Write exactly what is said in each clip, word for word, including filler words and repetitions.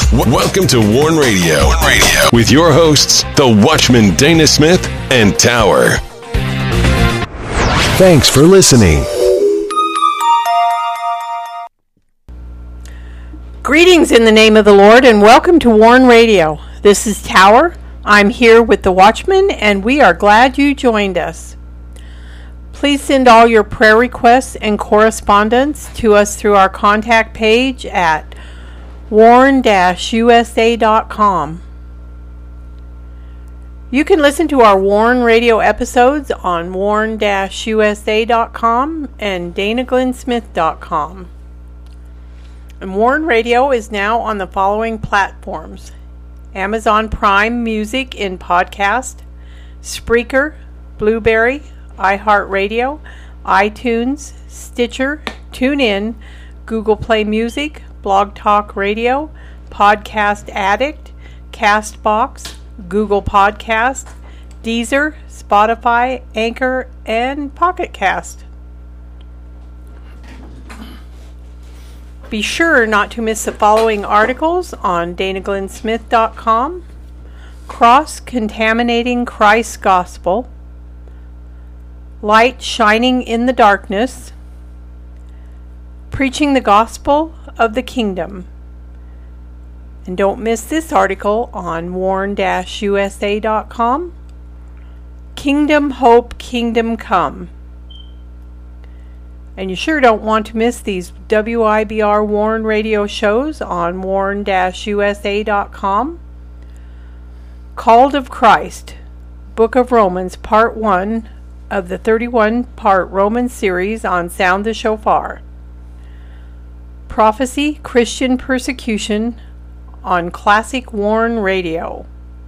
W- welcome to Warn Radio. Warn Radio with your hosts, the Watchman Dana Smith and Tower. Thanks for listening. Greetings in the name of the Lord and welcome to Warn Radio. This is Tower. I'm here with the Watchman and we are glad you joined us. Please send all your prayer requests and correspondence to us through our contact page at warn dash u s a dot com. You can listen to our Warn Radio episodes on warn dash u s a dot com and dana glenn smith dot com. And Warn Radio is now on the following platforms: Amazon Prime Music in podcast, Spreaker, Blueberry, iHeartRadio, iTunes, Stitcher, TuneIn, Google Play Music, Blog Talk Radio, Podcast Addict, Castbox, Google Podcast, Deezer, Spotify, Anchor, and Pocket Cast. Be sure not to miss the following articles on dana glenn smith dot com: Cross-Contaminating Christ's Gospel, Light Shining in the Darkness, Preaching the Gospel of the Kingdom. And don't miss this article on warn dash u s a dot com: Kingdom Hope, Kingdom Come. And you sure don't want to miss these W I B R Warn Radio shows on warn dash u s a dot com. Called of Christ, Book of Romans, Part one of the thirty-one part Romans series on Sound the Shofar. Prophecy, Christian Persecution on Classic Warn Radio.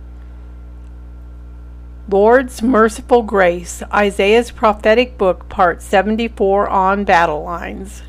Lord's Merciful Grace, Isaiah's Prophetic Book, Part seventy-four on Battle Lines.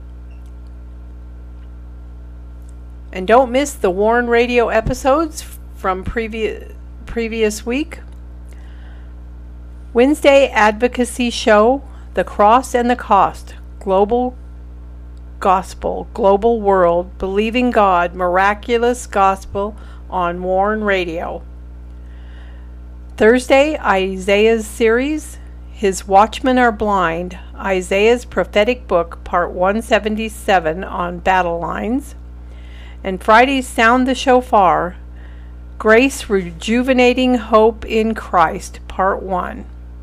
And don't miss the Warn Radio episodes from previous previous week. Wednesday Advocacy Show, The Cross and the Cost, Global Gospel, Global World, Believing God, Miraculous Gospel on Warn Radio. Thursday, Isaiah's series, His Watchmen Are Blind, Isaiah's Prophetic Book, Part one seventy-seven on Battle Lines. And Friday's Sound the Shofar, Grace Rejuvenating Hope in Christ, Part one.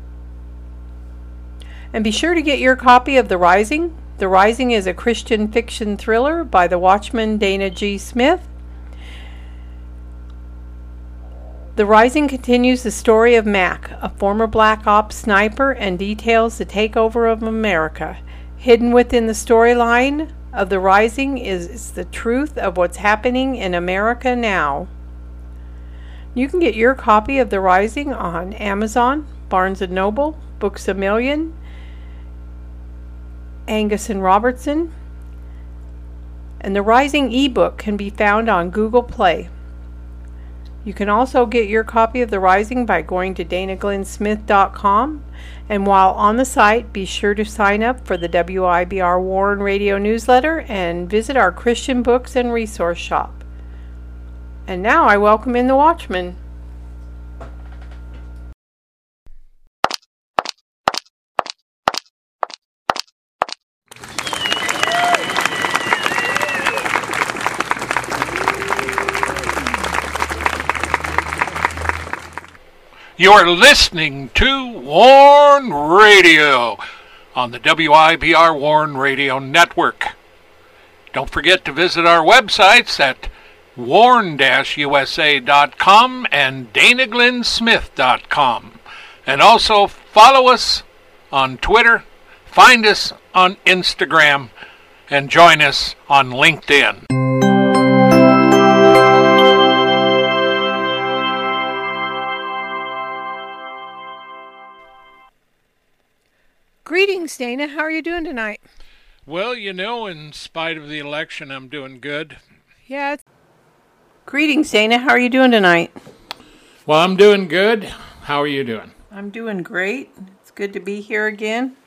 And be sure to get your copy of The Rising. The Rising is a Christian fiction thriller by the Watchman Dana G. Smith. The Rising continues the story of Mac, a former Black Ops sniper, and details the takeover of America. Hidden within the storyline of The Rising is the truth of what's happening in America now. You can get your copy of The Rising on Amazon, Barnes and Noble, Books A Million, Angus and Robertson, and The Rising ebook can be found on Google Play. You can also get your copy of The Rising by going to dana glenn smith dot com, and while on the site, be sure to sign up for the W I B R Warn Radio newsletter and visit our Christian books and resource shop. And now I welcome in the Watchman. You are listening to Warn Radio on the W I B R Warn Radio Network. Don't forget to visit our websites at warn dash u s a dot com and dana glenn smith dot com. And also follow us on Twitter, find us on Instagram, and join us on LinkedIn. Greetings, Dana. How are you doing tonight? Well, you know, in spite of the election, I'm doing good. Yeah. It's... Greetings, Dana. How are you doing tonight? Well, I'm doing good. How are you doing? I'm doing great. It's good to be here again.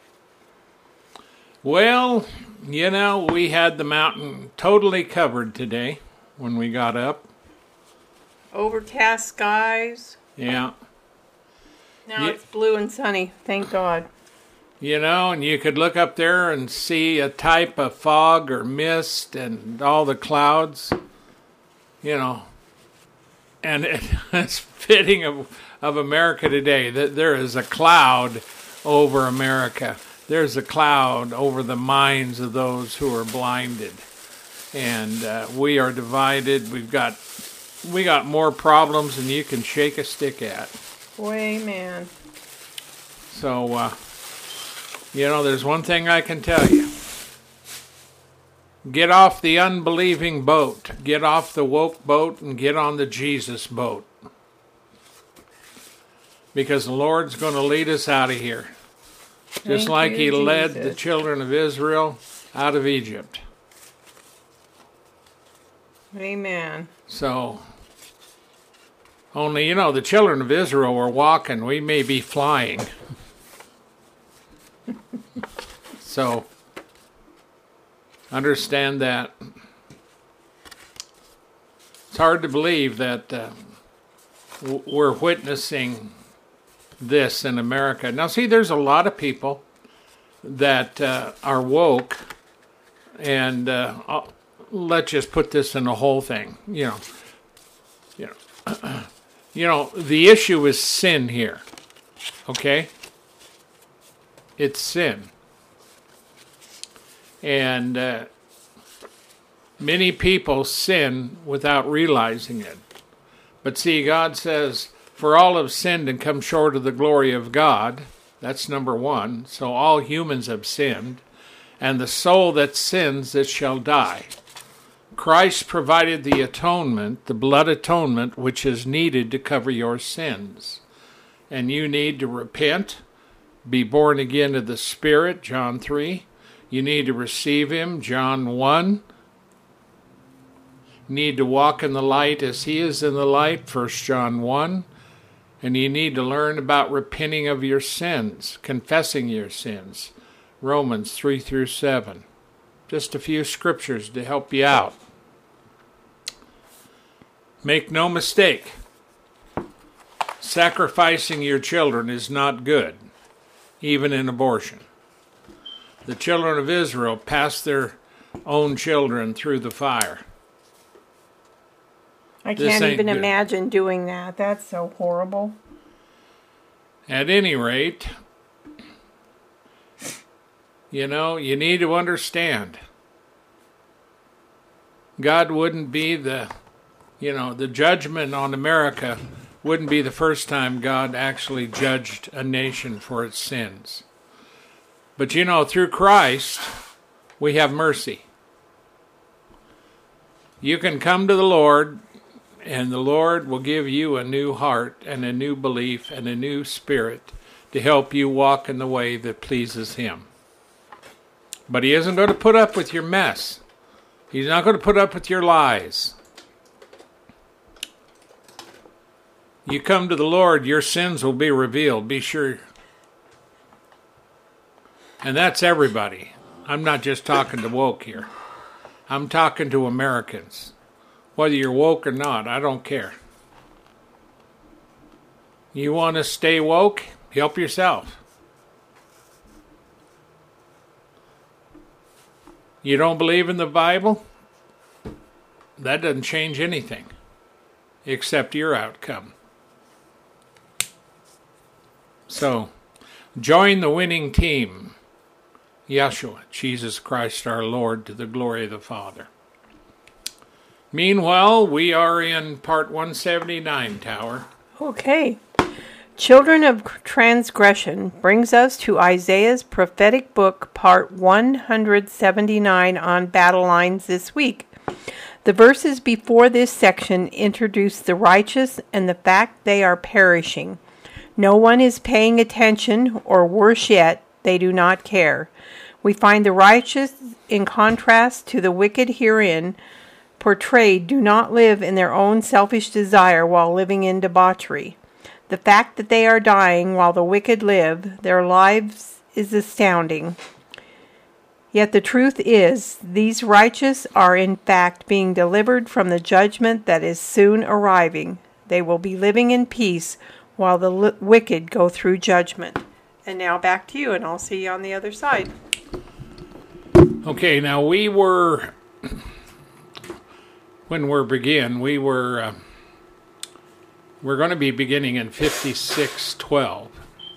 Well, you know, we had the mountain totally covered today. when we got up. Overcast skies. Yeah. Now you, it's blue and sunny. Thank God. You know, and you could look up there and see a type of fog or mist and all the clouds. You know, and it, it's fitting of, of America today that there is a cloud over America. There's a cloud over the minds of those who are blinded. And uh, we are divided. We've got we got more problems than you can shake a stick at. Boy, man. So, uh, you know, there's one thing I can tell you. Get off the unbelieving boat. Get off the woke boat and get on the Jesus boat. Because the Lord's going to lead us out of here. Just Thank like you, He led Jesus. the children of Israel out of Egypt. Amen. So, only, you know, the children of Israel were walking. We may be flying. So, understand that. It's hard to believe that uh, w- we're witnessing this in America. Now, see, there's a lot of people that uh, are woke, and uh, I'll, let's just put this in the whole thing. You know, you know, you know, the issue is sin here. Okay, it's sin. And uh, many people sin without realizing it. But see, God says, for all have sinned and come short of the glory of God. That's number one. So all humans have sinned. And the soul that sins, it shall die. Christ provided the atonement, the blood atonement, which is needed to cover your sins. And you need to repent, be born again of the Spirit, John three. You need to receive Him, John one. You need to walk in the light as He is in the light, First John one. And you need to learn about repenting of your sins, confessing your sins, Romans three through seven. Just a few scriptures to help you out. Make no mistake, sacrificing your children is not good, even in abortion. The children of Israel passed their own children through the fire. I This can't ain't even good. imagine doing that. That's so horrible. At any rate, you know, you need to understand. God wouldn't be the, you know, the judgment on America wouldn't be the first time God actually judged a nation for its sins. But you know, through Christ, we have mercy. You can come to the Lord, and the Lord will give you a new heart and a new belief and a new spirit to help you walk in the way that pleases Him. But He isn't going to put up with your mess. He's not going to put up with your lies. You come to the Lord, your sins will be revealed. Be sure. And that's everybody. I'm not just talking to woke here. I'm talking to Americans. Whether you're woke or not, I don't care. You want to stay woke? Help yourself. You don't believe in the Bible? That doesn't change anything, except your outcome. So, join the winning team. Yeshua, Jesus Christ our Lord, to the glory of the Father. Meanwhile, we are in part one seventy-nine, Tower. Okay. Children of Transgression brings us to Isaiah's prophetic book, part one seventy-nine, on battle lines this week. The verses before this section introduce the righteous and the fact they are perishing. No one is paying attention, or worse yet, they do not care. We find the righteous, in contrast to the wicked herein, portrayed do not live in their own selfish desire while living in debauchery. The fact that they are dying while the wicked live, their lives is astounding. Yet the truth is, these righteous are in fact being delivered from the judgment that is soon arriving. They will be living in peace while the li- wicked go through judgment. And now back to you, and I'll see you on the other side. Okay, now we were, when we begin, we were, uh, we're going to be beginning in fifty-six twelve.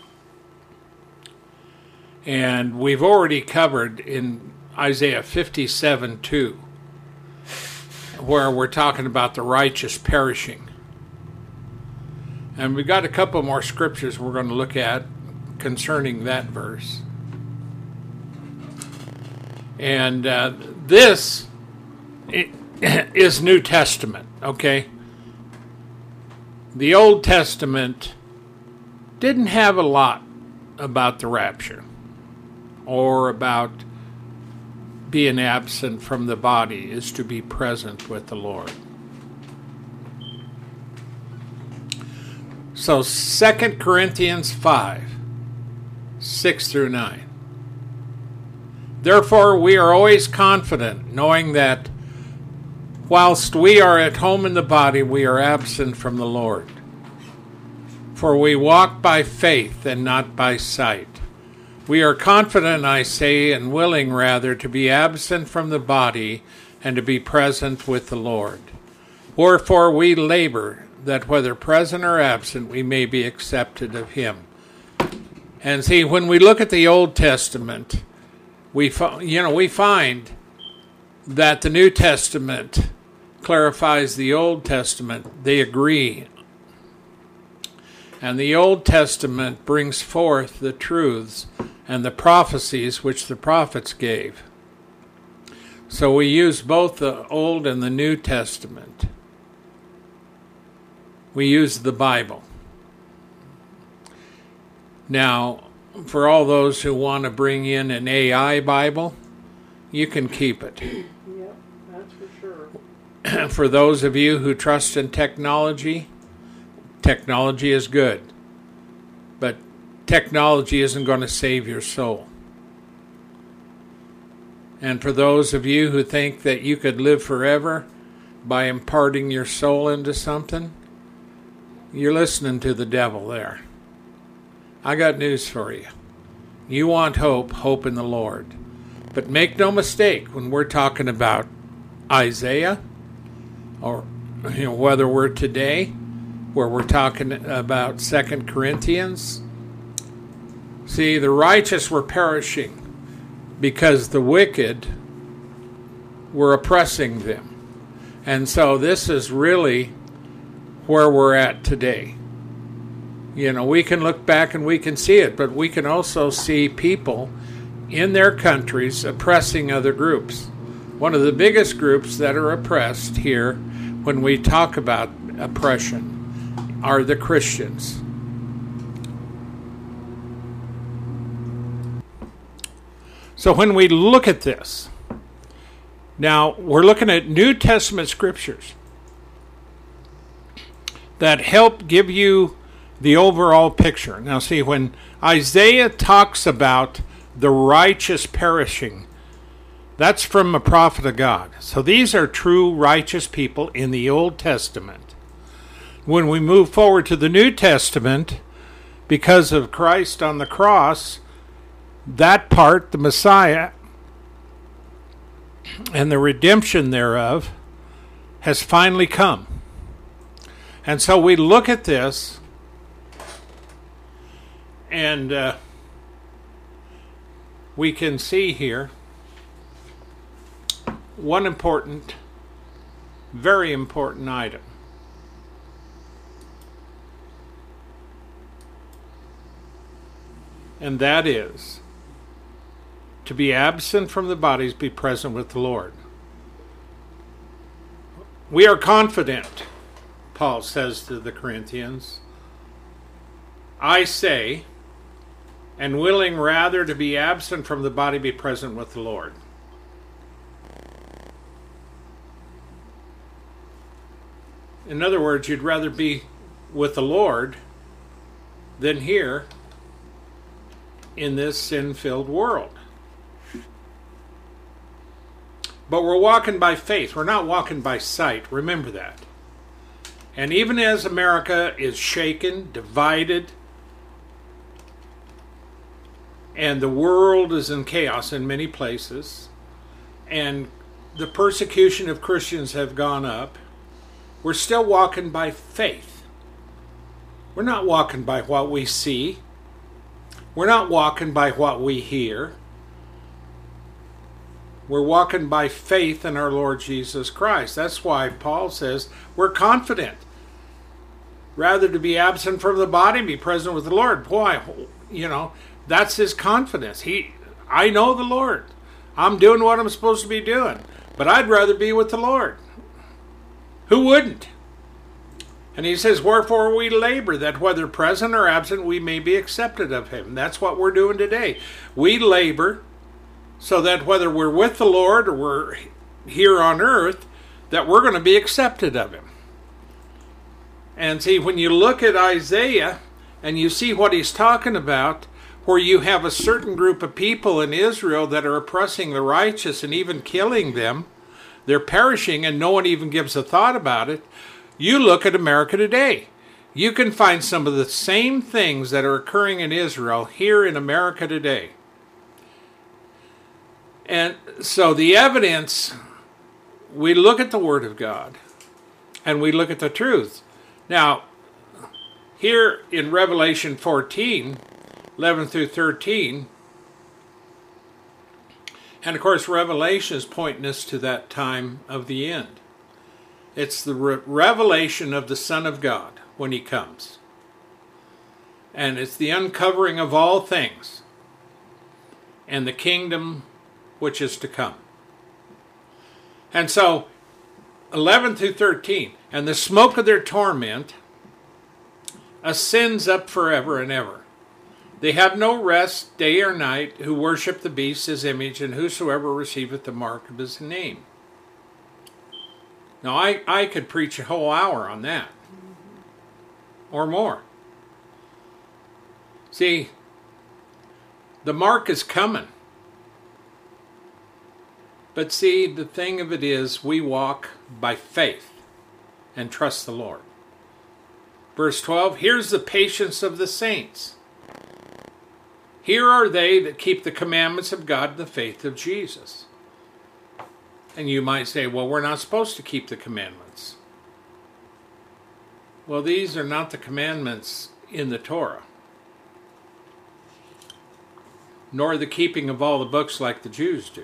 And we've already covered in Isaiah fifty-seven two, where we're talking about the righteous perishing. And we've got a couple more scriptures we're going to look at concerning that verse. And uh, this is New Testament, okay? The Old Testament didn't have a lot about the rapture or about being absent from the body is to be present with the Lord. So Second Corinthians five, six through nine. Therefore we are always confident, knowing that whilst we are at home in the body, we are absent from the Lord. For we walk by faith and not by sight. We are confident, I say, and willing rather, to be absent from the body and to be present with the Lord. Wherefore we labor, that whether present or absent, we may be accepted of him. And see, when we look at the Old Testament, we you know we find that the New Testament clarifies the Old Testament. They agree. And the Old Testament brings forth the truths and the prophecies which the prophets gave. So we use both the Old and the New Testament. We use the Bible. Now, for all those who want to bring in an A I Bible, you can keep it. Yep, that's for sure. For those of you who trust in technology, technology is good. But technology isn't going to save your soul. And for those of you who think that you could live forever by imparting your soul into something, you're listening to the devil there. I got news for you. You want hope, hope in the Lord. But make no mistake, when we're talking about Isaiah, or you know, whether we're today, where we're talking about Second Corinthians, see, the righteous were perishing because the wicked were oppressing them. And so this is really where we're at today. You know, we can look back and we can see it, but we can also see people in their countries oppressing other groups. One of the biggest groups that are oppressed here, when we talk about oppression, are the Christians. So when we look at this, now we're looking at New Testament scriptures that help give you the overall picture. Now see, when Isaiah talks about the righteous perishing, that's from a prophet of God. So these are true righteous people in the Old Testament. When we move forward to the New Testament, because of Christ on the cross, that part, the Messiah, and the redemption thereof, has finally come. And so we look at this, and uh, we can see here one important, very important item. And that is to be absent from the bodies, be present with the Lord. We are confident, Paul says to the Corinthians, I say, and willing rather to be absent from the body, be present with the Lord. In other words, you'd rather be with the Lord than here in this sin-filled world. But we're walking by faith. We're not walking by sight. Remember that. And even as America is shaken, divided, and the world is in chaos in many places, and the persecution of Christians have gone up, we're still walking by faith. We're not walking by what we see. We're not walking by what we hear. We're walking by faith in our Lord Jesus Christ. That's why Paul says we're confident. Rather to be absent from the body, be present with the Lord. Boy, you know, that's his confidence. He, I know the Lord. I'm doing what I'm supposed to be doing. But I'd rather be with the Lord. Who wouldn't? And he says, wherefore we labor, that whether present or absent, we may be accepted of him. That's what we're doing today. We labor so that whether we're with the Lord or we're here on earth, that we're going to be accepted of him. And see, when you look at Isaiah and you see what he's talking about, where you have a certain group of people in Israel that are oppressing the righteous and even killing them, they're perishing and no one even gives a thought about it. You look at America today. You can find some of the same things that are occurring in Israel here in America today. And so the evidence, we look at the Word of God and we look at the truth. Now, here in Revelation fourteen, eleven through thirteen, and of course Revelation is pointing us to that time of the end. It's the re- revelation of the Son of God when he comes. And it's the uncovering of all things and the kingdom which is to come. And so, eleven through thirteen, and the smoke of their torment ascends up forever and ever. They have no rest day or night who worship the beast, his image, and whosoever receiveth the mark of his name. Now, I, I could preach a whole hour on that. Or more. See, the mark is coming. But see, the thing of it is, we walk by faith and trust the Lord. Verse twelve, here's the patience of the saints. Here are they that keep the commandments of God and the faith of Jesus. And you might say, well, we're not supposed to keep the commandments. Well, these are not the commandments in the Torah, nor the keeping of all the books like the Jews do.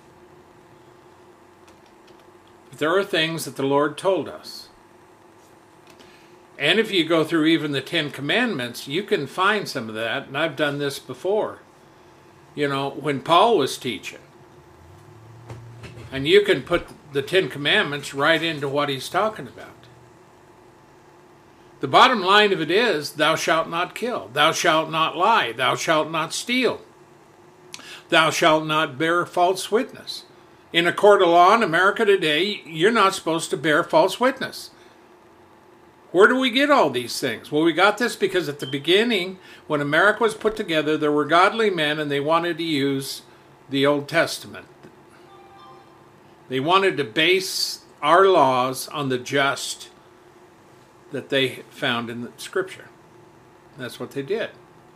But there are things that the Lord told us. And if you go through even the Ten Commandments, you can find some of that, and I've done this before. You know, when Paul was teaching. And you can put the Ten Commandments right into what he's talking about. The bottom line of it is, thou shalt not kill, thou shalt not lie, thou shalt not steal, thou shalt not bear false witness. In a court of law in America today, you're not supposed to bear false witness. Where do we get all these things? Well, we got this because at the beginning, when America was put together, there were godly men and they wanted to use the Old Testament. They wanted to base our laws on the just that they found in the Scripture. That's what they did.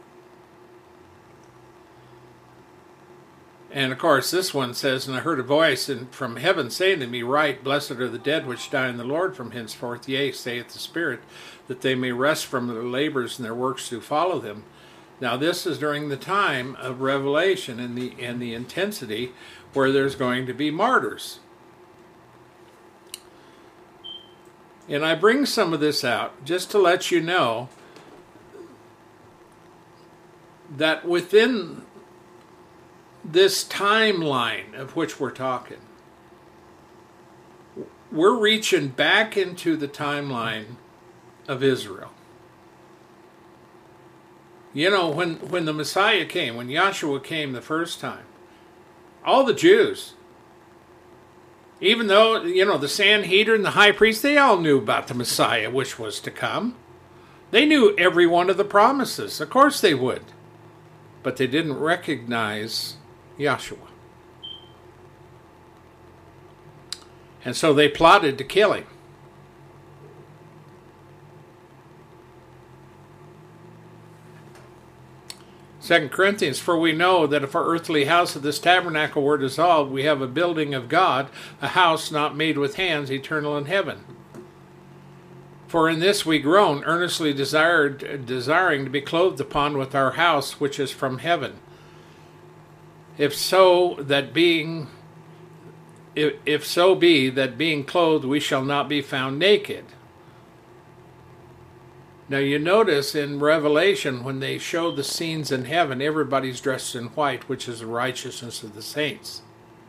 And of course, this one says, and I heard a voice from heaven saying to me, write, blessed are the dead which die in the Lord from henceforth. Yea, saith the Spirit, that they may rest from their labors and their works to follow them. Now, this is during the time of Revelation and the, and the intensity where there's going to be martyrs. And I bring some of this out just to let you know that within this timeline of which we're talking, we're reaching back into the timeline of Israel. You know, when, when the Messiah came, when Yahshua came the first time, all the Jews, even though, you know, the Sanhedrin, the high priest, they all knew about the Messiah, which was to come. They knew every one of the promises. Of course they would. But they didn't recognize Yahshua. And so they plotted to kill him. Second Corinthians, for we know that if our earthly house of this tabernacle were dissolved, we have a building of God, a house not made with hands, eternal in heaven. For in this we groan, earnestly desired, desiring to be clothed upon with our house which is from heaven. If so, that being, if, if so be that being clothed we shall not be found naked. Now you notice in Revelation when they show the scenes in heaven, everybody's dressed in white, which is the righteousness of the saints.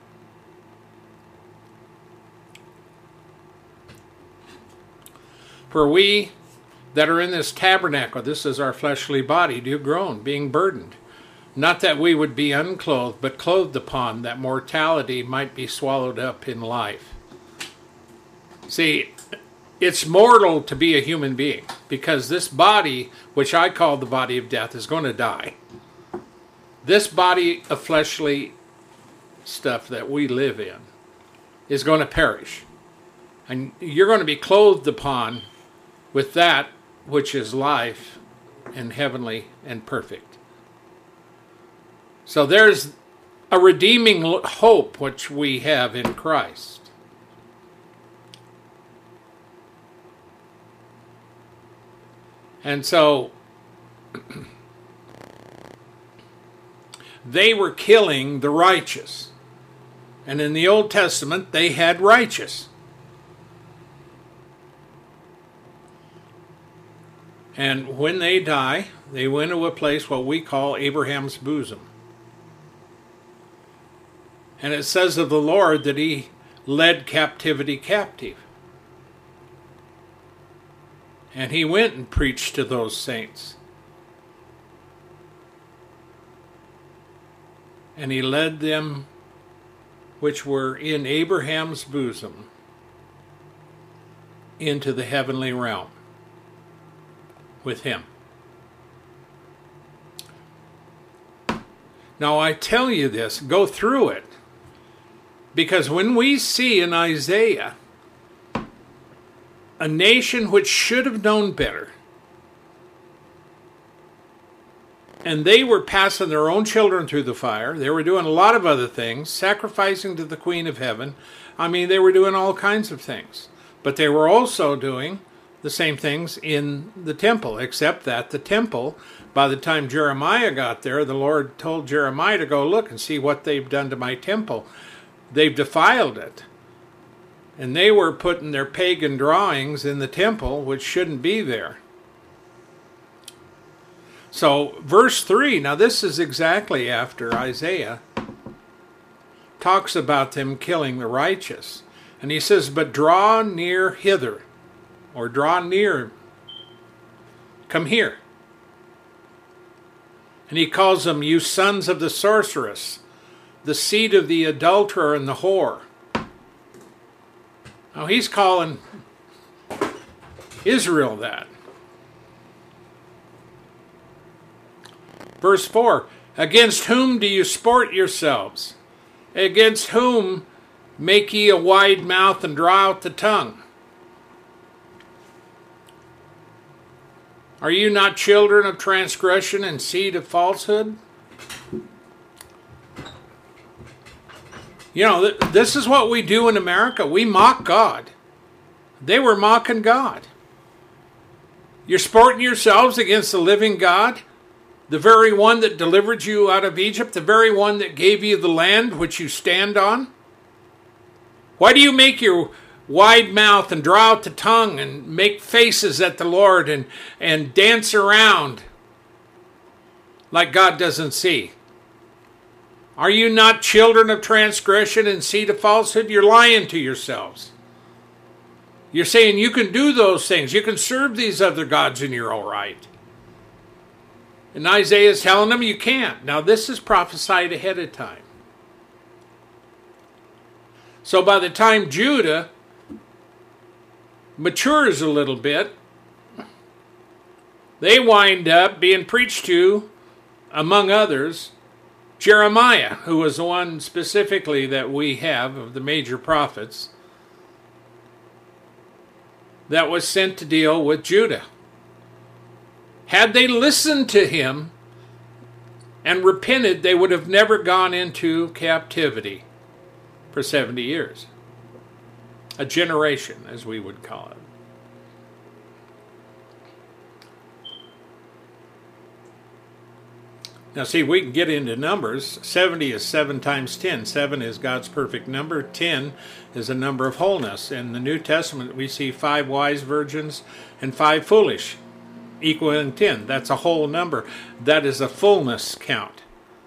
For we that are in this tabernacle, this is our fleshly body, do groan, being burdened. Not that we would be unclothed, but clothed upon, that mortality might be swallowed up in life. See, it's mortal to be a human being, because this body, which I call the body of death, is going to die. This body of fleshly stuff that we live in is going to perish. And you're going to be clothed upon with that which is life and heavenly and perfect. So there's a redeeming hope which we have in Christ. And so they were killing the righteous. And in the Old Testament, they had righteous. And when they die, they went to a place what we call Abraham's bosom. And it says of the Lord that he led captivity captive. And he went and preached to those saints. And he led them which were in Abraham's bosom into the heavenly realm with him. Now I tell you this, go through it. Because when we see in Isaiah a nation which should have known better, and they were passing their own children through the fire, they were doing a lot of other things, sacrificing to the Queen of Heaven. I mean, they were doing all kinds of things. But they were also doing the same things in the temple, except that the temple, by the time Jeremiah got there, the Lord told Jeremiah to go look and see what they've done to my temple. They've defiled it. And they were putting their pagan drawings in the temple, which shouldn't be there. So, verse three, now this is exactly after Isaiah talks about them killing the righteous. And he says, but draw near hither, or draw near, come here. And he calls them, you sons of the sorceress, the seed of the adulterer and the whore. Now he's calling Israel that. Verse four, against whom do you sport yourselves? Against whom make ye a wide mouth and draw out the tongue? Are you not children of transgression and seed of falsehood? You know, th- this is what we do in America. We mock God. They were mocking God. You're sporting yourselves against the living God, the very one that delivered you out of Egypt, the very one that gave you the land which you stand on. Why do you make your wide mouth and draw out the tongue and make faces at the Lord and, and dance around like God doesn't see? Are you not children of transgression and seed of falsehood? You're lying to yourselves. You're saying you can do those things. You can serve these other gods and you're all right. And Isaiah is telling them you can't. Now this is prophesied ahead of time. So by the time Judah matures a little bit, they wind up being preached to, among others, Jeremiah, who was the one specifically that we have of the major prophets, that was sent to deal with Judah. Had they listened to him and repented, they would have never gone into captivity for seventy years. A generation, as we would call it. Now see, we can get into numbers. seventy is seven times ten. seven is God's perfect number. ten is a number of wholeness. In the New Testament, we see five wise virgins and five foolish, equaling ten. That's a whole number. That is a fullness count.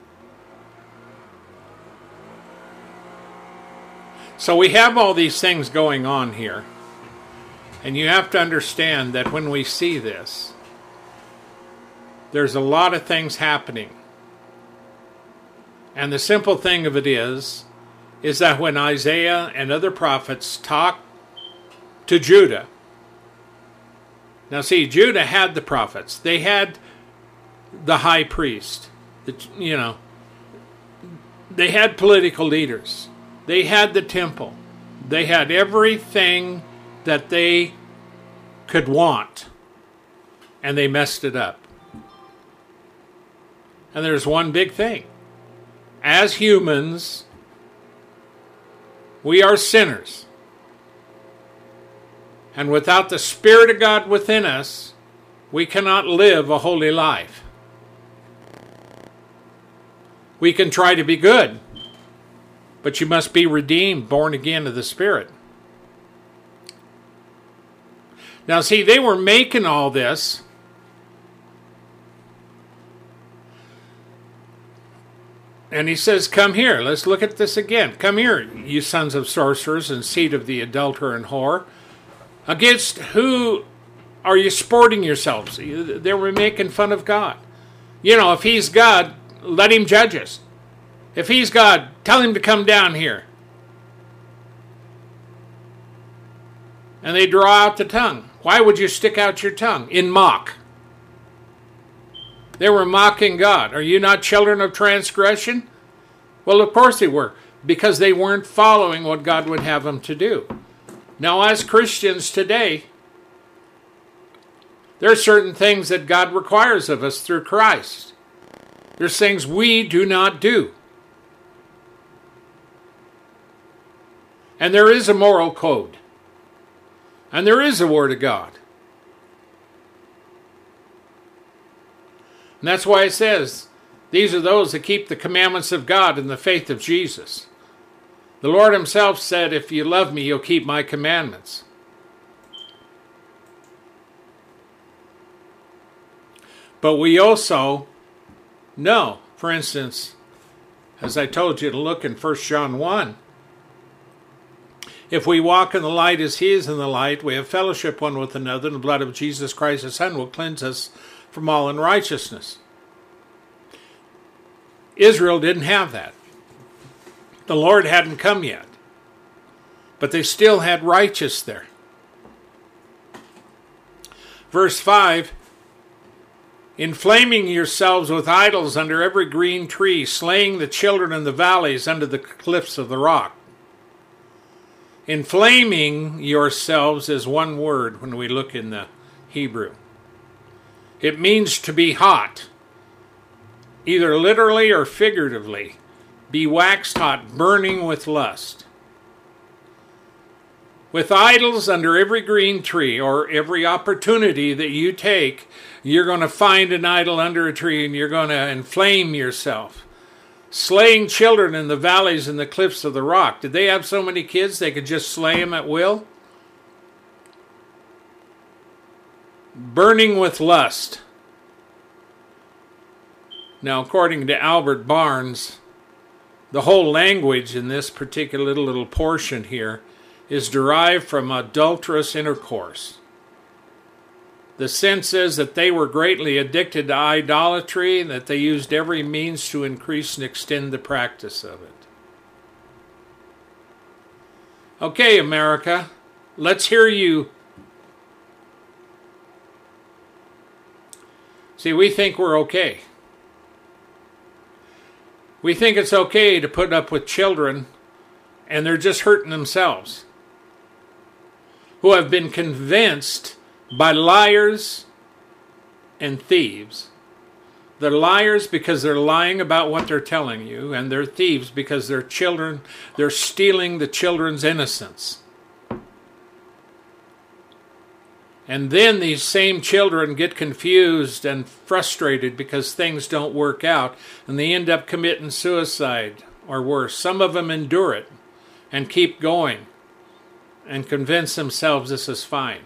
So we have all these things going on here. And you have to understand that when we see this, there's a lot of things happening. And the simple thing of it is, is that when Isaiah and other prophets talk to Judah, now see, Judah had the prophets. They had the high priest. The, you know, they had political leaders. They had the temple. They had everything that they could want. And they messed it up. And there's one big thing. As humans, we are sinners. And without the Spirit of God within us, we cannot live a holy life. We can try to be good, but you must be redeemed, born again of the Spirit. Now see, they were making all this and he says, come here, let's look at this again. Come here, you sons of sorcerers and seed of the adulterer and whore. Against who are you sporting yourselves? They were making fun of God. You know, if he's God, let him judge us. If he's God, tell him to come down here. And they draw out the tongue. Why would you stick out your tongue? In mock. They were mocking God. Are you not children of transgression? Well, of course they were, because they weren't following what God would have them to do. Now, as Christians today, there are certain things that God requires of us through Christ. There's things we do not do. And there is a moral code. And there is a Word of God. And that's why it says, these are those that keep the commandments of God and the faith of Jesus. The Lord himself said, if you love me, you'll keep my commandments. But we also know, for instance, as I told you to look in First John one, if we walk in the light as he is in the light, we have fellowship one with another, and the blood of Jesus Christ his Son will cleanse us from all unrighteousness. Israel didn't have that. The Lord hadn't come yet. But they still had righteous there. Verse five, inflaming yourselves with idols under every green tree, slaying the children in the valleys under the cliffs of the rock. Inflaming yourselves is one word when we look in the Hebrew. It means to be hot, either literally or figuratively. Be waxed hot, burning with lust. With idols under every green tree, or every opportunity that you take, you're going to find an idol under a tree and you're going to inflame yourself. Slaying children in the valleys and the cliffs of the rock. Did they have so many kids they could just slay them at will? Burning with lust. Now, according to Albert Barnes, the whole language in this particular little portion here is derived from adulterous intercourse. The sense is that they were greatly addicted to idolatry, that they used every means to increase and extend the practice of it. Okay, America, let's hear you. See, we think we're okay. We think it's okay to put up with children, and they're just hurting themselves. who have been convinced by liars and thieves. They're liars because they're lying about what they're telling you, and they're thieves because they're children, they're stealing the children's innocence. And then these same children get confused and frustrated because things don't work out, and they end up committing suicide or worse. Some of them endure it and keep going and convince themselves this is fine.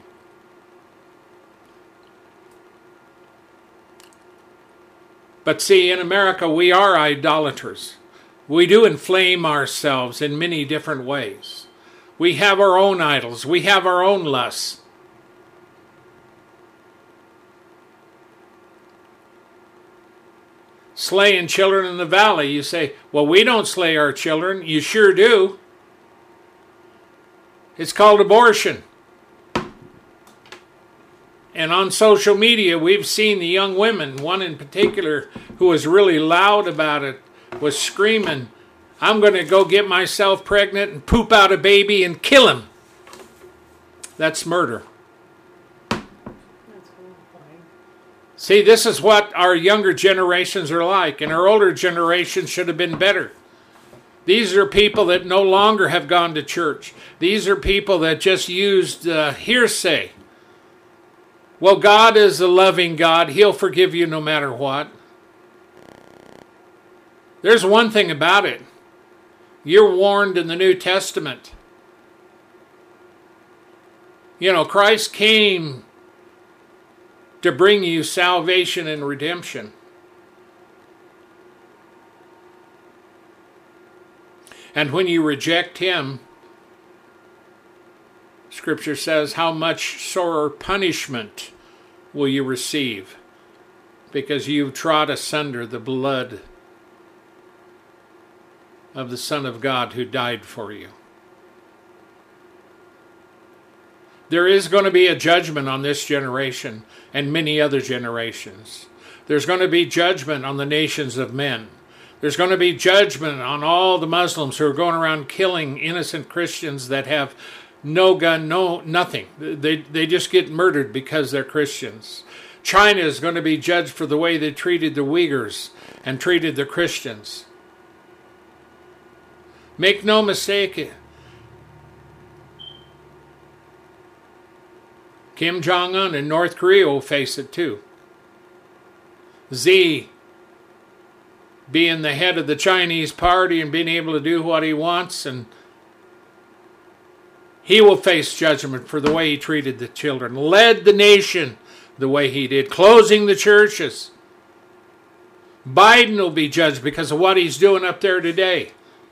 But see, in America, we are idolaters. We do inflame ourselves in many different ways. We have our own idols. We have our own lusts. Slaying children in the valley. You say, well, we don't slay our children. You sure do. It's called abortion. And on social media, we've seen the young women, one in particular who was really loud about it, was screaming, I'm going to go get myself pregnant and poop out a baby and kill him. That's murder. That's horrifying. See, this is what our younger generations are like, and our older generations should have been better. These are people that no longer have gone to church. These are people that just used uh, hearsay. Well, God is a loving God. He'll forgive you no matter what. There's one thing about it. You're warned in the New Testament. You know, Christ came to bring you salvation and redemption. And when you reject Him, Scripture says, how much sorer punishment will you receive? Because you've trod asunder the blood of the Son of God who died for you. There is going to be a judgment on this generation and many other generations. There's going to be judgment on the nations of men. There's going to be judgment on all the Muslims who are going around killing innocent Christians that have no gun, no nothing. They, they just get murdered because they're Christians. China is going to be judged for the way they treated the Uyghurs and treated the Christians. Make no mistake, Kim Jong-un in North Korea will face it too. Xi, being the head of the Chinese party and being able to do what he wants, and he will face judgment for the way he treated the children, led the nation the way he did, closing the churches. Biden will be judged because of what he's doing up there today.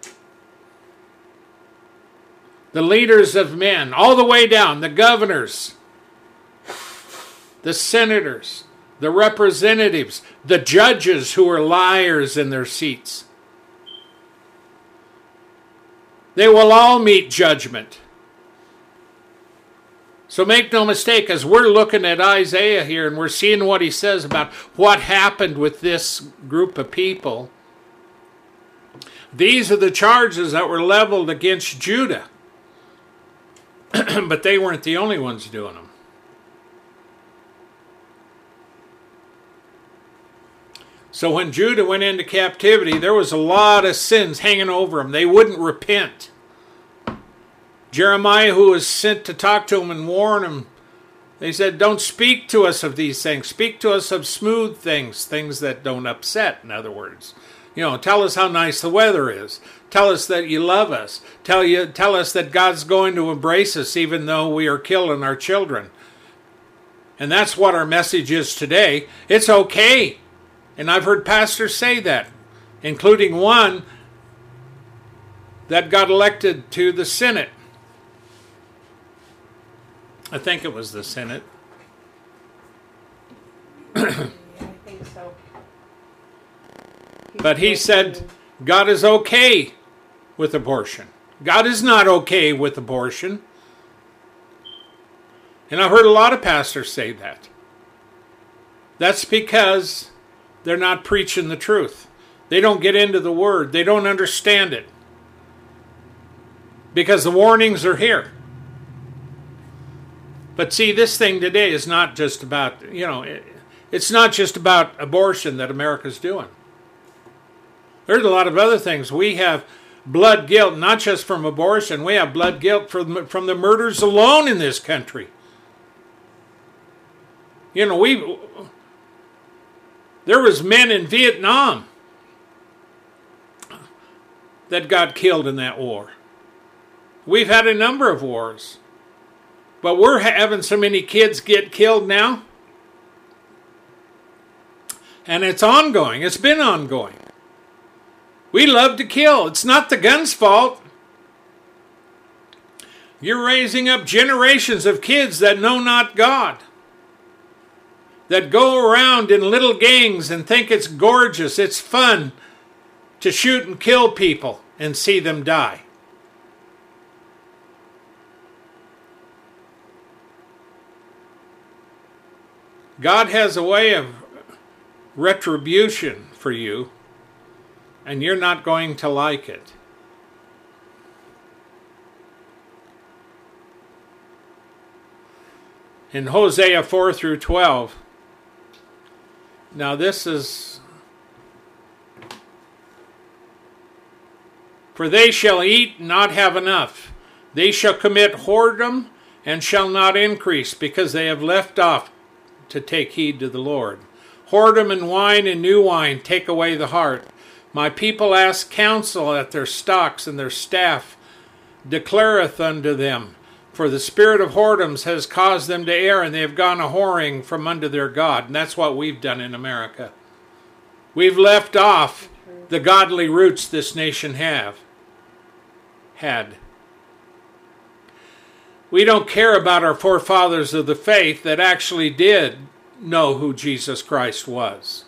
The leaders of men, all the way down, the governors, the senators, the representatives, the judges who are liars in their seats. They will all meet judgment. So make no mistake, as we're looking at Isaiah here and we're seeing what he says about what happened with this group of people, these are the charges that were leveled against Judah. But they weren't the only ones doing them. So when Judah went into captivity, there was a lot of sins hanging over them. They wouldn't repent. Jeremiah, who was sent to talk to them and warn them, they said, don't speak to us of these things. Speak to us of smooth things, things that don't upset, in other words. You know, tell us how nice the weather is. Tell us that you love us. Tell you, tell us that God's going to embrace us even though we are killing our children. And that's what our message is today. It's okay. And I've heard pastors say that, including one that got elected to the Senate. I think it was the Senate. Yeah, I think so. But he said God is okay with abortion. God is not okay with abortion. And I've heard a lot of pastors say that. That's because they're not preaching the truth. They don't get into the Word. They don't understand it. Because the warnings are here. But see, this thing today is not just about, you know, it, it's not just about abortion that America's doing. There's a lot of other things. We have blood guilt, not just from abortion. We have blood guilt from, from the murders alone in this country. You know, we there was men in Vietnam that got killed in that war. We've had a number of wars. But we're having so many kids get killed now. And it's ongoing. It's been ongoing. We love to kill. It's not the gun's fault. You're raising up generations of kids that know not God, that go around in little gangs and think it's gorgeous, it's fun to shoot and kill people and see them die. God has a way of retribution for you, and you're not going to like it. In Hosea four through twelve, now this is, for they shall eat and not have enough. They shall commit whoredom and shall not increase, because they have left off to take heed to the Lord. Whoredom and wine and new wine take away the heart. My people ask counsel at their stocks, and their staff declareth unto them. For the spirit of whoredoms has caused them to err, and they have gone a whoring from unto their God. And that's what we've done in America. We've left off the godly roots this nation have had. We don't care about our forefathers of the faith that actually did know who Jesus Christ was.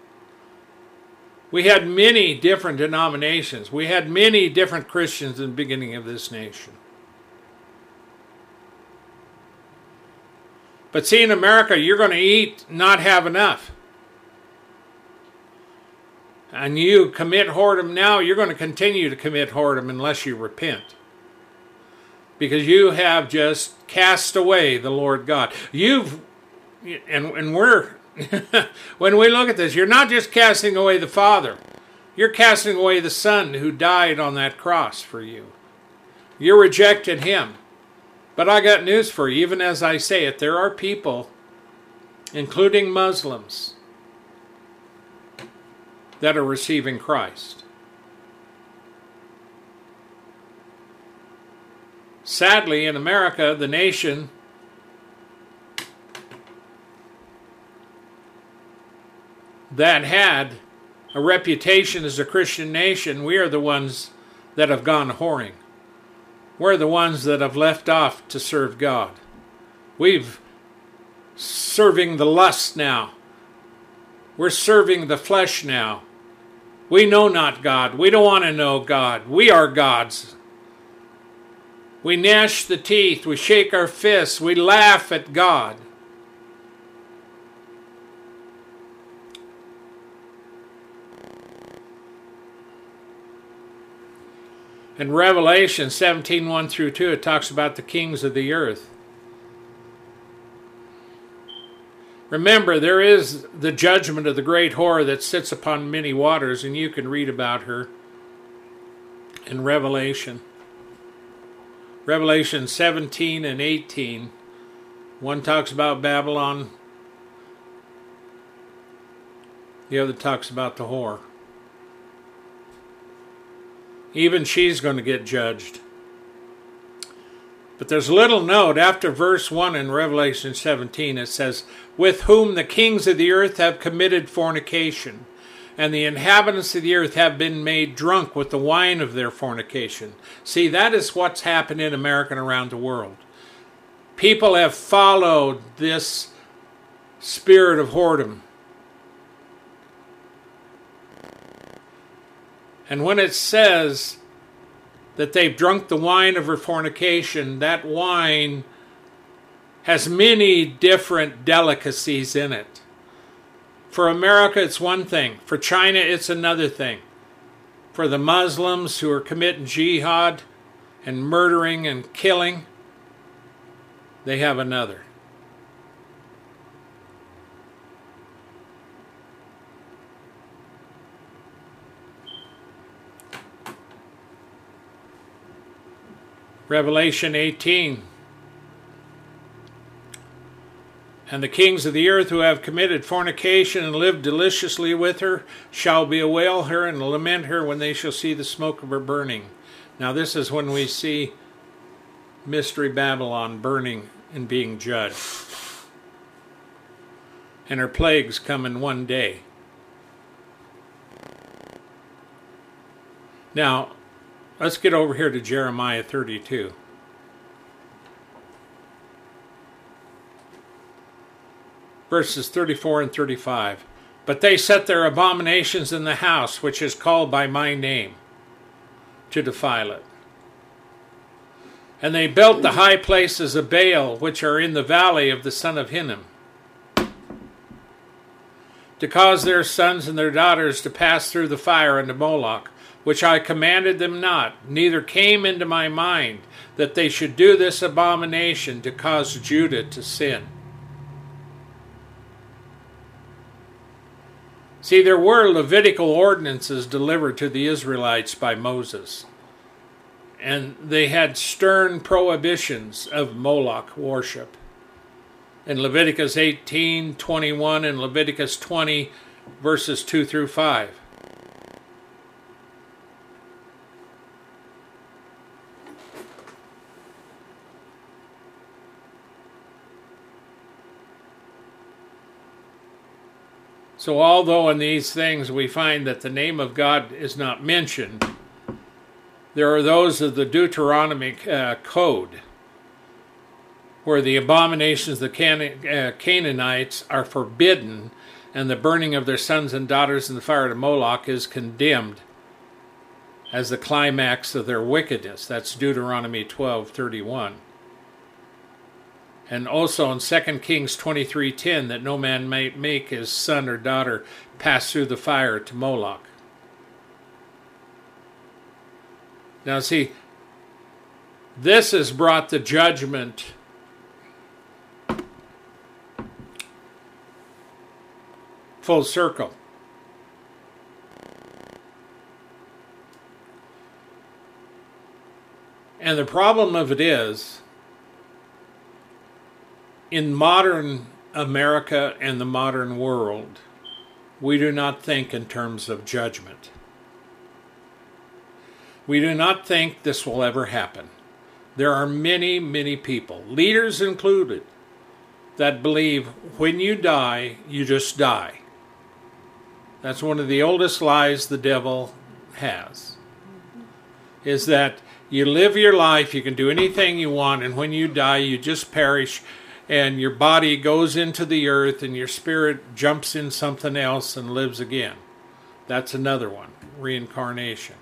We had many different denominations. We had many different Christians in the beginning of this nation. But see, in America, you're going to eat, not have enough. And you commit whoredom now, you're going to continue to commit whoredom unless you repent. Because you have just cast away the Lord God. You've, and, and we're, when we look at this, you're not just casting away the Father. You're casting away the Son who died on that cross for you. You're rejecting Him. But I got news for you, even as I say it, there are people, including Muslims, that are receiving Christ. Sadly, in America, the nation that had a reputation as a Christian nation, we are the ones that have gone whoring. We're the ones that have left off to serve God. We've serving the lust now. We're serving the flesh now. We know not God. We don't want to know God. We are gods. We gnash the teeth. We shake our fists. We laugh at God. In Revelation seventeen, one through two, it talks about the kings of the earth. Remember, there is the judgment of the great whore that sits upon many waters, and you can read about her in Revelation. Revelation seventeen and eighteen. One talks about Babylon. The other talks about the whore. Even she's going to get judged. But there's a little note after verse one in Revelation seventeen. It says, with whom the kings of the earth have committed fornication, and the inhabitants of the earth have been made drunk with the wine of their fornication. See, that is what's happened in America and around the world. People have followed this spirit of whoredom. And when it says that they've drunk the wine of her fornication, that wine has many different delicacies in it. For America, it's one thing. For China, it's another thing. For the Muslims who are committing jihad and murdering and killing, They have another. Revelation eighteen. And the kings of the earth who have committed fornication and lived deliciously with her shall bewail her and lament her when they shall see the smoke of her burning. Now this is when we see Mystery Babylon burning and being judged. And her plagues come in one day. Now, let's get over here to Jeremiah thirty-two. Verses thirty-four and thirty-five. But they set their abominations in the house which is called by my name, to defile it. And they built the high places of Baal, which are in the valley of the son of Hinnom, to cause their sons and their daughters to pass through the fire unto Moloch, which I commanded them not, neither came into my mind that they should do this abomination to cause Judah to sin. See, there were Levitical ordinances delivered to the Israelites by Moses, and they had stern prohibitions of Moloch worship. In Leviticus eighteen, twenty-one, and Leviticus twenty, verses two through five. So although in these things we find that the name of God is not mentioned, there are those of the Deuteronomic uh, Code where the abominations of the Can- uh, Canaanites are forbidden and the burning of their sons and daughters in the fire to Moloch is condemned as the climax of their wickedness. That's Deuteronomy twelve thirty-one. And also in Second Kings twenty-three ten, that no man may make his son or daughter pass through the fire to Moloch. Now see, this has brought the judgment full circle. And the problem of it is, in modern America and the modern world, we do not think in terms of judgment. We do not think this will ever happen. There are many, many people, leaders included, that believe when you die, you just die. That's one of the oldest lies the devil has, is that you live your life, you can do anything you want, and when you die, you just perish, and your body goes into the earth, and your spirit jumps in something else and lives again. That's another one, reincarnation.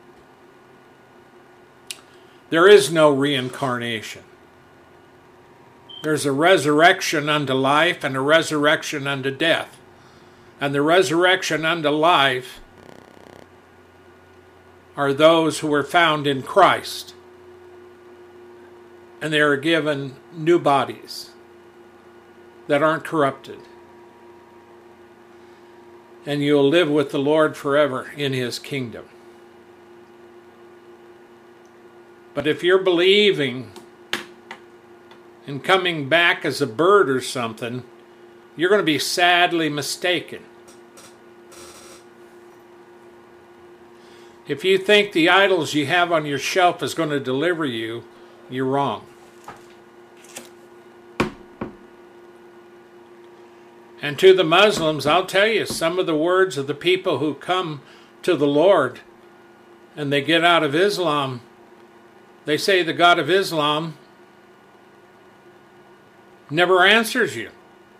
There is no reincarnation. There's a resurrection unto life and a resurrection unto death. And the resurrection unto life are those who are found in Christ. And they are given new bodies that aren't corrupted. And you'll live with the Lord forever in His kingdom. But if you're believing in coming back as a bird or something, you're going to be sadly mistaken. If you think the idols you have on your shelf is going to deliver you, you're wrong. And to the Muslims, I'll tell you, some of the words of the people who come to the Lord and they get out of Islam, they say the God of Islam never answers you.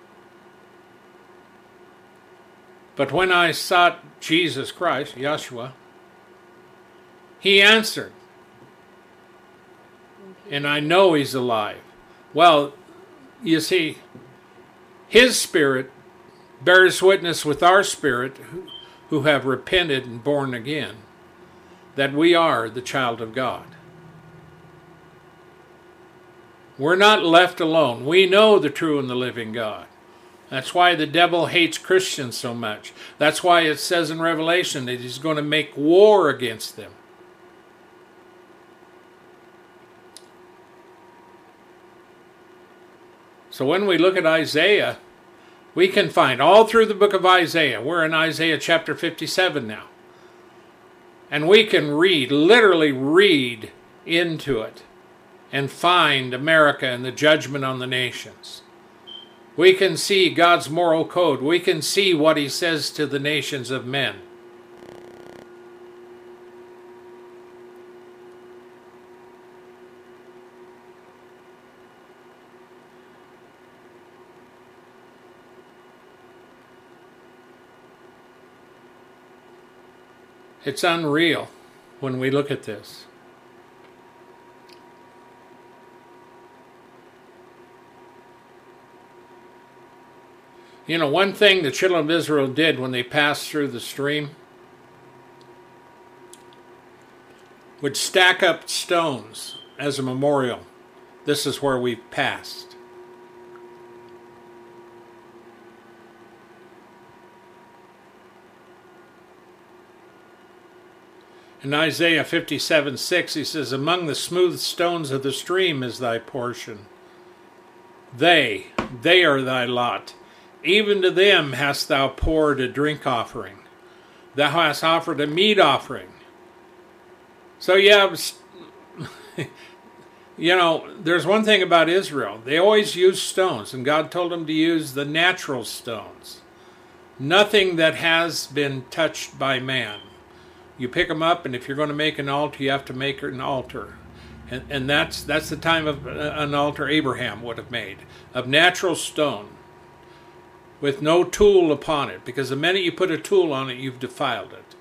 But when I sought Jesus Christ, Yeshua, He answered. And I know He's alive. Well, you see, His Spirit bears witness with our spirit who, who have repented and born again, that we are the child of God. We're not left alone. We know the true and the living God. That's why the devil hates Christians so much. That's why it says in Revelation that he's going to make war against them. So when we look at Isaiah, we can find all through the book of Isaiah. We're in Isaiah chapter fifty-seven now. And we can read, literally read into it and find America and the judgment on the nations. We can see God's moral code. We can see what he says to the nations of men. It's unreal when we look at this. You know, one thing the children of Israel did when they passed through the stream would stack up stones as a memorial. This is where we passed. In Isaiah fifty-seven six, he says, among the smooth stones of the stream is thy portion. They, they are thy lot. Even to them hast thou poured a drink offering. Thou hast offered a meat offering. So yeah, you know, there's one thing about Israel. They always use stones, and God told them to use the natural stones. Nothing that has been touched by man. You pick them up, and if you're going to make an altar, you have to make an altar. And, and that's, that's the time of an altar Abraham would have made, of natural stone, with no tool upon it, because the minute you put a tool on it, you've defiled it.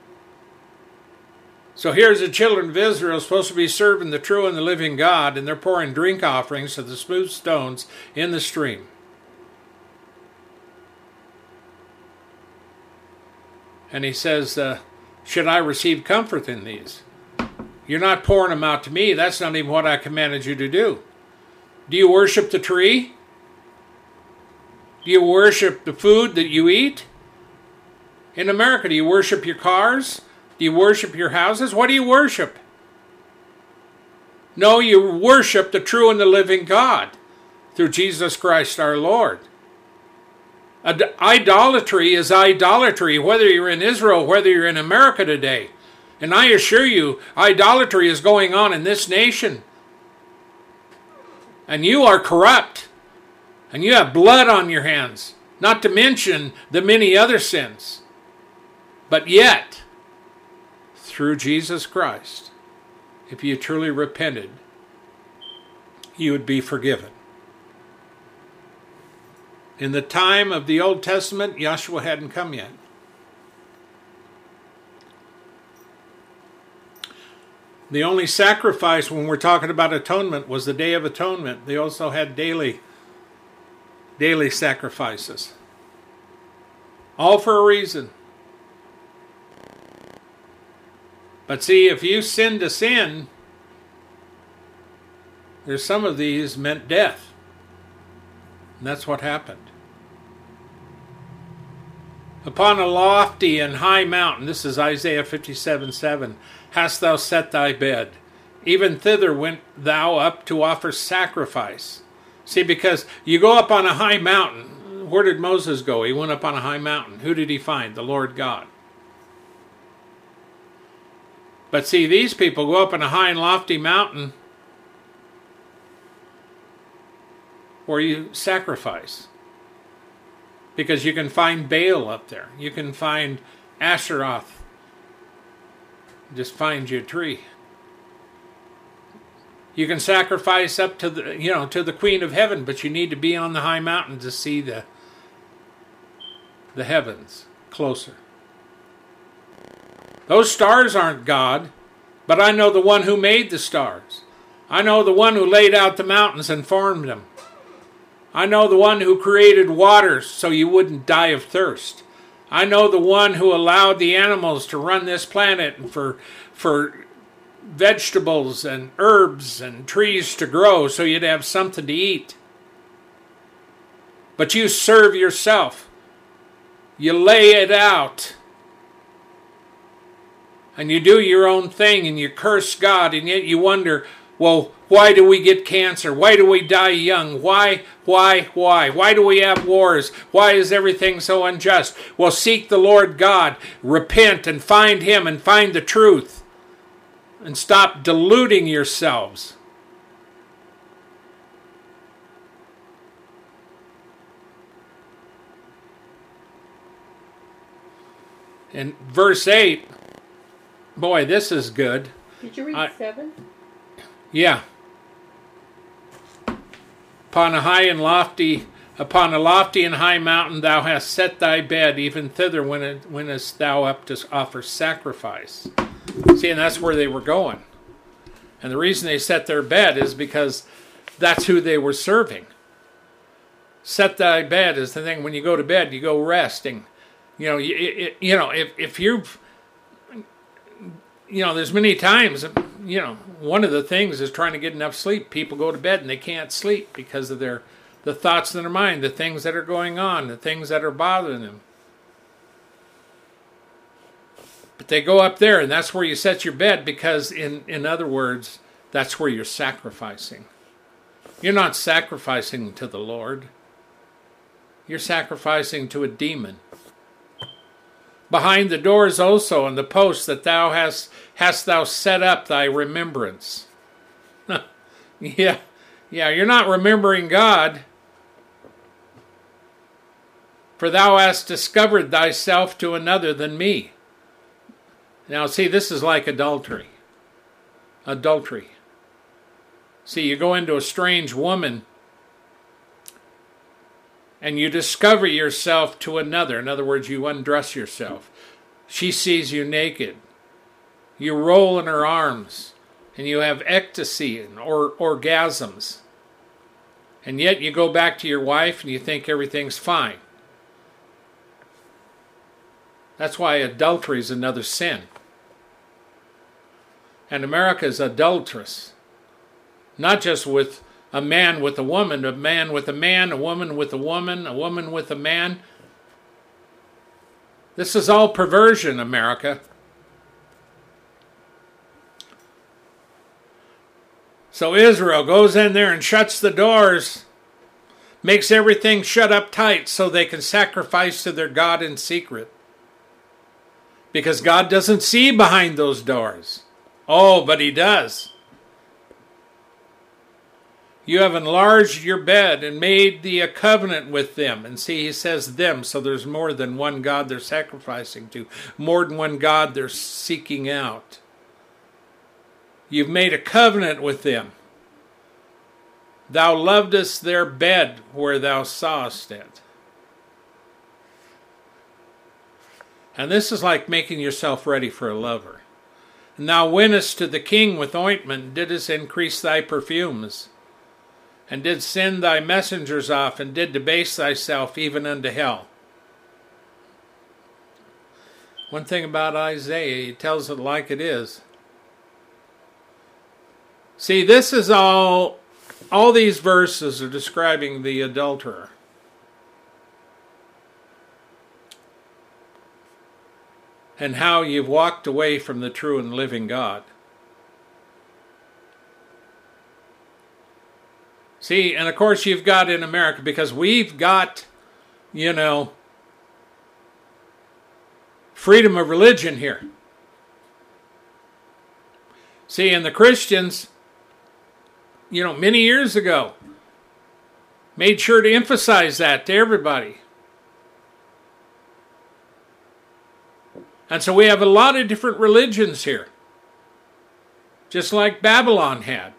So here's the children of Israel supposed to be serving the true and the living God, and they're pouring drink offerings to the smooth stones in the stream. And he says, uh, should I receive comfort in these? You're not pouring them out to me. That's not even what I commanded you to do. Do you worship the tree? Do you worship the food that you eat? In America, do you worship your cars? Do you worship your houses? What do you worship? No, you worship the true and the living God through Jesus Christ our Lord. Ad- idolatry is idolatry, whether you're in Israel, whether you're in America today. And I assure you, idolatry is going on in this nation. And you are corrupt. And you have blood on your hands, not to mention the many other sins. But yet, through Jesus Christ, if you truly repented, you would be forgiven. In the time of the Old Testament, Yeshua hadn't come yet. The only sacrifice when we're talking about atonement was the Day of Atonement. They also had daily Daily sacrifices. All for a reason. But see, if you sin to sin, there's some of these meant death. And that's what happened. Upon a lofty and high mountain, this is Isaiah fifty-seven seven, hast thou set thy bed. Even thither went thou up to offer sacrifice. See, because you go up on a high mountain. Where did Moses go? He went up on a high mountain. Who did he find? The Lord God. But see, these people go up on a high and lofty mountain where you sacrifice. Because you can find Baal up there. You can find Asheroth. Just find you a tree. You can sacrifice up to the, you know, to the Queen of Heaven, but you need to be on the high mountain to see the, the heavens closer. Those stars aren't God, but I know the one who made the stars. I know the one who laid out the mountains and formed them. I know the one who created waters so you wouldn't die of thirst. I know the one who allowed the animals to run this planet and for for vegetables and herbs and trees to grow so you'd have something to eat. But you serve yourself. You lay it out. And you do your own thing and you curse God, and yet you wonder, well, why do we get cancer? Why do we die young? Why, why, why? Why do we have wars? Why is everything so unjust? Well, seek the Lord God, repent and find Him and find the truth. And stop deluding yourselves. In verse eight, boy, this is good. Did you read I, seven? Yeah. Upon a high and lofty, upon a lofty and high mountain thou hast set thy bed, even thither when wentest thou up to offer sacrifice. See, and that's where they were going. And the reason they set their bed is because that's who they were serving. Set thy bed is the thing. When you go to bed, you go resting. You know, you, you know, if if you've, you know, there's many times, you know, one of the things is trying to get enough sleep. People go to bed and they can't sleep because of their the thoughts in their mind, the things that are going on, the things that are bothering them. But they go up there, and that's where you set your bed, because in, in other words, that's where you're sacrificing. You're not sacrificing to the Lord. You're sacrificing to a demon. Behind the doors also and the posts that thou hast hast thou set up thy remembrance. yeah, yeah, you're not remembering God. For thou hast discovered thyself to another than me. Now, see, this is like adultery. Adultery. See, you go into a strange woman and you discover yourself to another. In other words, you undress yourself. She sees you naked. You roll in her arms and you have ecstasy or orgasms. And yet you go back to your wife and you think everything's fine. That's why adultery is another sin. And America is adulterous. Not just with a man with a woman, a man with a man, a woman with a woman, a woman with a man. This is all perversion, America. So Israel goes in there and shuts the doors, makes everything shut up tight so they can sacrifice to their God in secret. Because God doesn't see behind those doors. Oh, but He does. You have enlarged your bed and made thee a covenant with them. And see, He says them, so there's more than one God they're sacrificing to. More than one God they're seeking out. You've made a covenant with them. Thou lovedest their bed where thou sawest it. And this is like making yourself ready for a lover. And thou wentest to the king with ointment, and didst increase thy perfumes, and did send thy messengers off, and did debase thyself even unto hell. One thing about Isaiah, he tells it like it is. See, this is all, all these verses are describing the adulterer. And how you've walked away from the true and living God. See, and of course you've got in America, because we've got, you know, freedom of religion here. See, and the Christians, you know, many years ago, made sure to emphasize that to everybody. And so we have a lot of different religions here, just like Babylon had.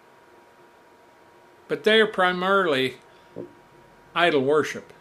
But they are primarily idol worship.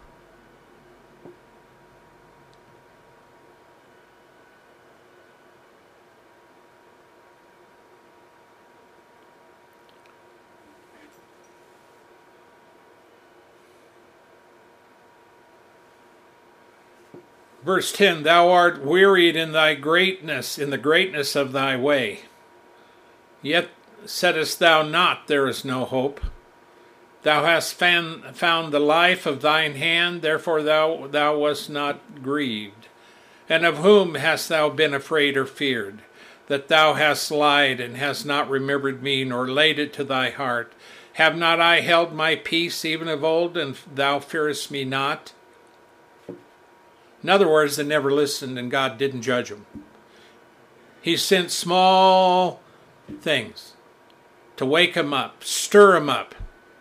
Verse ten, thou art wearied in thy greatness, in the greatness of thy way. Yet saidest thou not, there is no hope. Thou hast fan, found the life of thine hand, therefore thou, thou wast not grieved. And of whom hast thou been afraid or feared? That thou hast lied, and hast not remembered me, nor laid it to thy heart. Have not I held my peace even of old, and thou fearest me not? In other words, they never listened, and God didn't judge them. He sent small things to wake them up, stir them up.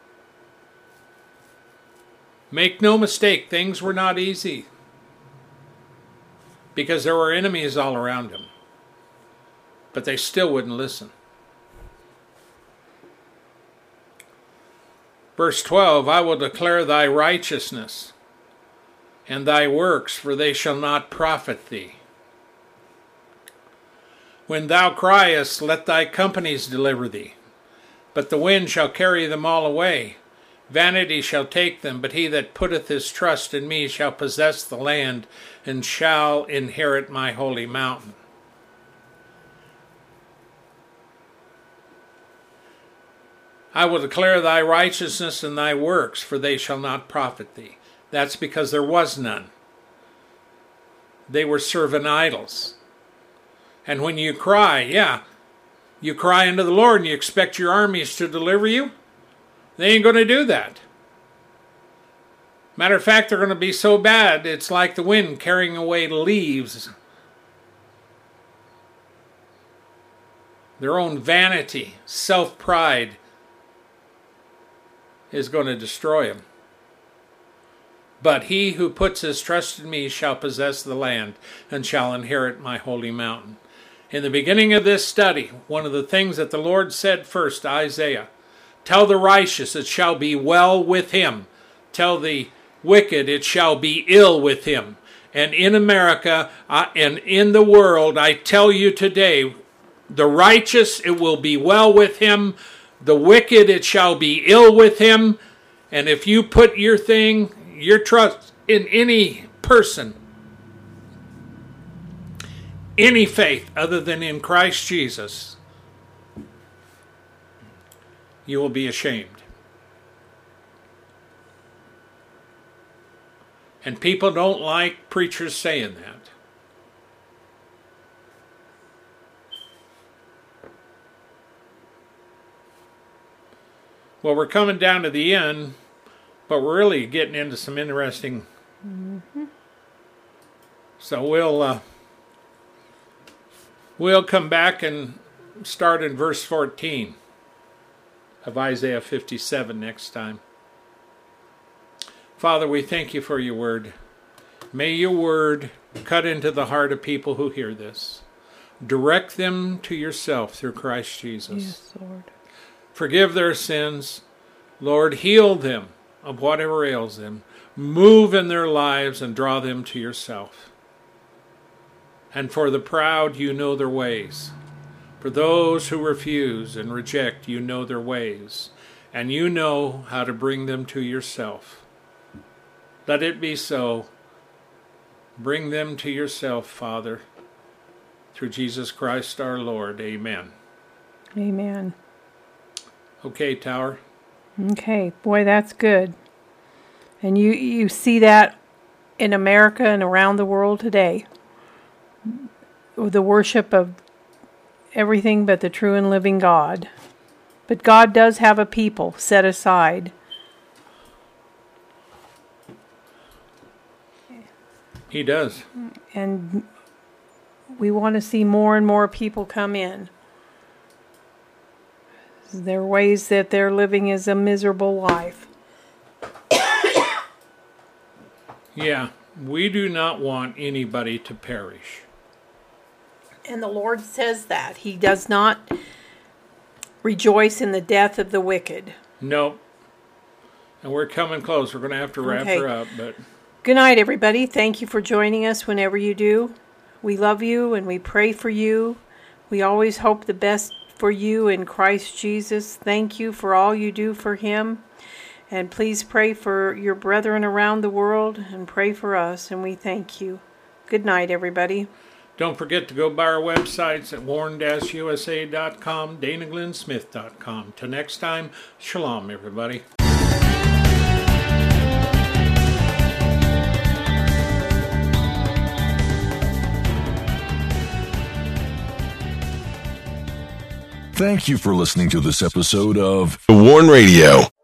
Make no mistake, things were not easy, because there were enemies all around him. But they still wouldn't listen. Verse twelve, I will declare thy righteousness and thy works, for they shall not profit thee. When thou criest, let thy companies deliver thee. But the wind shall carry them all away. Vanity shall take them, but he that putteth his trust in me shall possess the land, and shall inherit my holy mountain. I will declare thy righteousness and thy works, for they shall not profit thee. That's because there was none. They were serving idols. And when you cry, yeah, you cry unto the Lord and you expect your armies to deliver you, they ain't going to do that. Matter of fact, they're going to be so bad, it's like the wind carrying away leaves. Their own vanity, self-pride is going to destroy them. But he who puts his trust in me shall possess the land and shall inherit my holy mountain. In the beginning of this study, one of the things that the Lord said first to Isaiah, tell the righteous it shall be well with him. Tell the wicked it shall be ill with him. And in America uh, and in the world, I tell you today, the righteous it will be well with him. The wicked it shall be ill with him. And if you put your thing, your trust in any person, any faith other than in Christ Jesus, you will be ashamed. And people don't like preachers saying that. Well, we're coming down to the end, but we're really getting into some interesting. Mm-hmm. So we'll uh, we'll come back and start in verse fourteen of Isaiah fifty-seven next time. Father, we thank you for your word. May your word cut into the heart of people who hear this. Direct them to yourself through Christ Jesus. Yes, Lord. Forgive their sins. Lord, heal them of whatever ails them. Move in their lives and draw them to yourself. And for the proud, you know their ways. For those who refuse and reject, you know their ways. And you know how to bring them to yourself. Let it be so. Bring them to yourself, Father, through Jesus Christ our Lord. Amen. Amen. Okay, Tower. Okay, boy, that's good. And you, you see that in America and around the world today. The worship of everything but the true and living God. But God does have a people set aside. He does. And we want to see more and more people come in. There are ways that they're living is a miserable life. Yeah, we do not want anybody to perish. And the Lord says that. He does not rejoice in the death of the wicked. Nope. And we're coming close. We're going to have to wrap Okay. her up. But Good night, everybody. Thank you for joining us whenever you do. We love you and we pray for you. We always hope the best for you in Christ Jesus. Thank you for all you do for him. And please pray for your brethren around the world and pray for us. And we thank you. Good night, everybody. Don't forget to go by our websites at warn dash u s a dot com, dana glenn smith dot com. Till next time, shalom, everybody. Thank you for listening to this episode of Warn Radio.